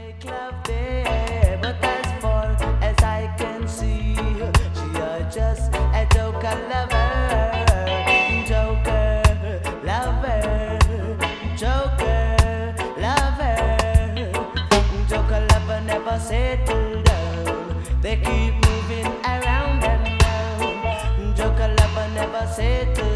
make love there, but as far as I can see, she are just a joker lover, joker lover, joker lover, joker lover never settle down. They keep moving around and round. Joker lover never settle